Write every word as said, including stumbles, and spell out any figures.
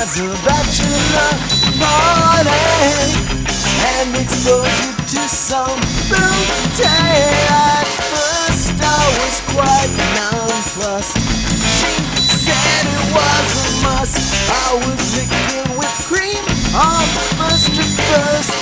was a bachelor party and expose you to some booty. At first I was quite nonplussed. She said it was a must. I was licking whipped cream on the first to first.